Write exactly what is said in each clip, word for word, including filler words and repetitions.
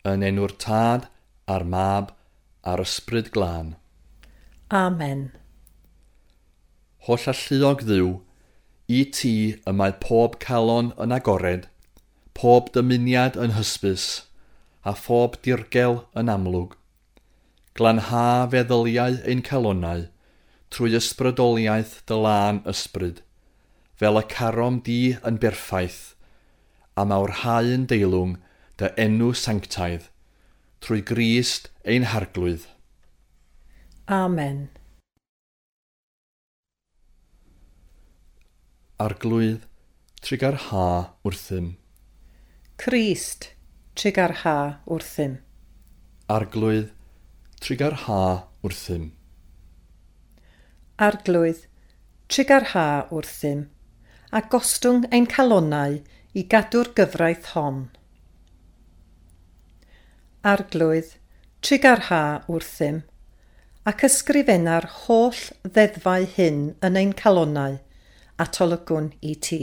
yn enw'r Tad, a'r Mab, a'r Ysbryd Glân. Amen. Holl alluog Dduw, i ti y mae pob calon yn agored, pob dymuniad yn hysbys, a phob dirgel yn amlwg. Glanha feddyliau ein calonau, trwy ysbrydoliaeth dy lân ysbryd, fel y carom di yn berffaith, a mawrhau yn deilwng dy enw sanctaidd, trwy Grist ein harglwydd. Amen. Arglwydd, trigar ha wrthym. Crist, trigar ha wrthym. Arglwydd, trigar ha wrthym. Arglwydd, trigar ha wrthym, a gostwng ein calonau i gadw'r gyfraith hon. Arglwydd, trigar ha wrthym, ac ysgrifenna'r holl ddeddfau hyn yn ein calonau, a tolygwn i ti.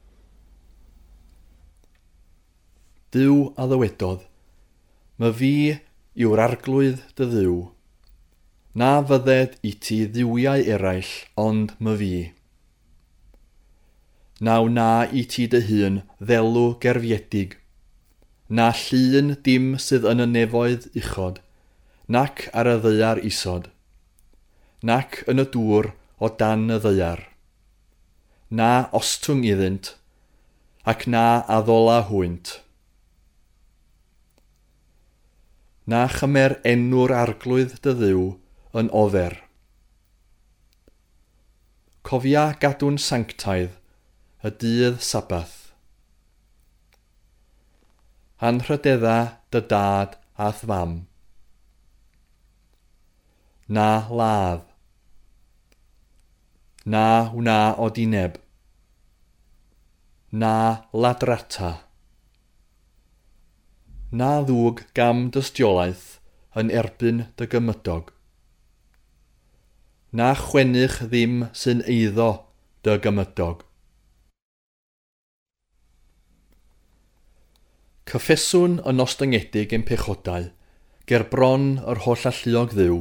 Duw a ddywedodd, my fi yw'r arglwydd dy dduw. Na fydded i ti dduwiau eraill, ond my fi. Naw na i ti dy hun ddelw gerfiedig, na llun dim sydd yn y nefoedd uchod, nac ar y ddaear isod, nac yn y dŵr o dan y ddaear. Na ostwng iddynt, ac na addola hwynt. Na chymer enw'r arglwydd dy dduw yn ofer. Cofia gadw'n sanctaidd y dydd Sabath. Anrhydedda dy dad a thfam. Na ladd. Na wna o dineb. Na ladrata. Na ddwg gam dystiolaeth yn erbyn dy gymydog. Na chwennych ddim sy'n eiddo dy gymydog. Cyffeswn yn ostyngedig ein pechodau, ger bron yr holl alluog Dduw.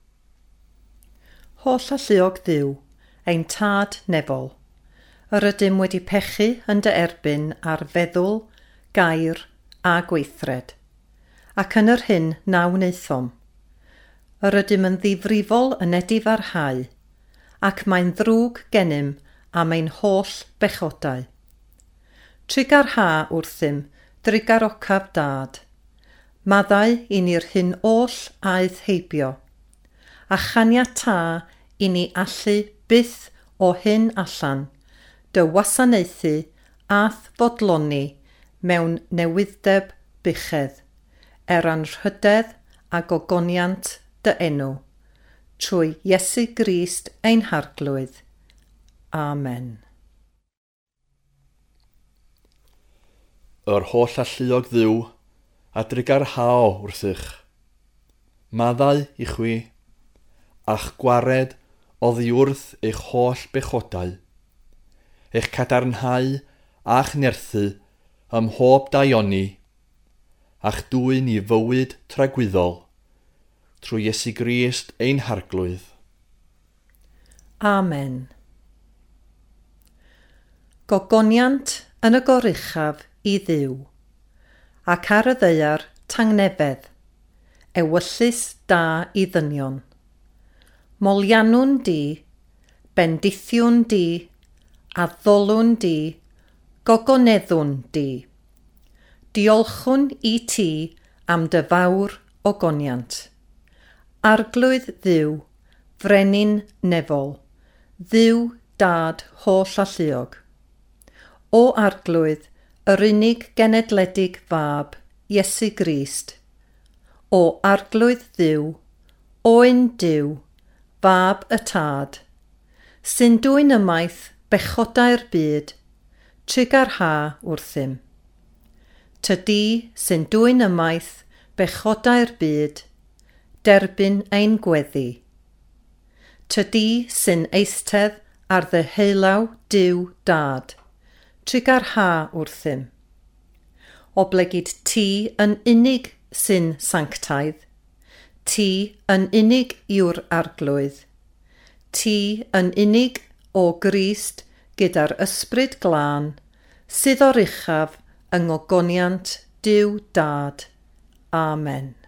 Holl alluog Dduw, ein tad nefol, yr ydym wedi pechu yn dy erbyn ar feddwl, gair a gweithred, ac yn yr hyn na wnaethom. Yr ydym yn ddifrifol yn edifarhau, ac mae'n ddrwg gennym am ein holl bechodau. Trigar ha wrthym, drigar ocaf dad, maddau i ni'r hyn oll aedd heibio, a chania ta i ni allu byth o hyn allan, dy wasanaethu ath fodloni mewn newyddeb bychedd, er anrhydedd a gogoniant dy enw, trwy Iesu Grist ein harglwydd. Amen. Yr holl alluog Dduw, a drigar hao wrthych. Maddau i chwi, a'ch gwared oddi wrth eich holl bechodau, eich cadarnhau a'ch nerthu ym mhob daioni, a'ch dwyn i fywyd tragwyddol, trwy Iesu Grist ein harglwydd. Amen. Gogoniant yn y goruchaf i Dduw, ac ar y ddaear tangnefedd, ewyllus da i ddynion. Molianwn di, bendithiwn di, a ddolwn di, gogoneddwn di. Diolchwn i ti am dy fawr ogoniant. Arglwydd Dduw, frenin nefol, Dduw dad holl alluog. O arglwydd, yr unig genedledig fab, Iesu Grist. O arglwydd Dduw, oen Duw, fab y tad, sy'n dwyn ymaith bechodau'r byd, trigar ha wrthym. Tydi sy'n dwyn ymaith bechodau'r byd, derbyn ein gweddi. Tydi sy'n eistedd ar ddeheulaw Duw dad, trigar ha wrthym. Oblegid ti yn unig sy'n sanctaidd. Ti yn unig yw'r arglwydd. Ti yn unig o Grist gyda'r ysbryd glân, sydd o'r uchaf yng ngogoniant Duw Dad. Amen.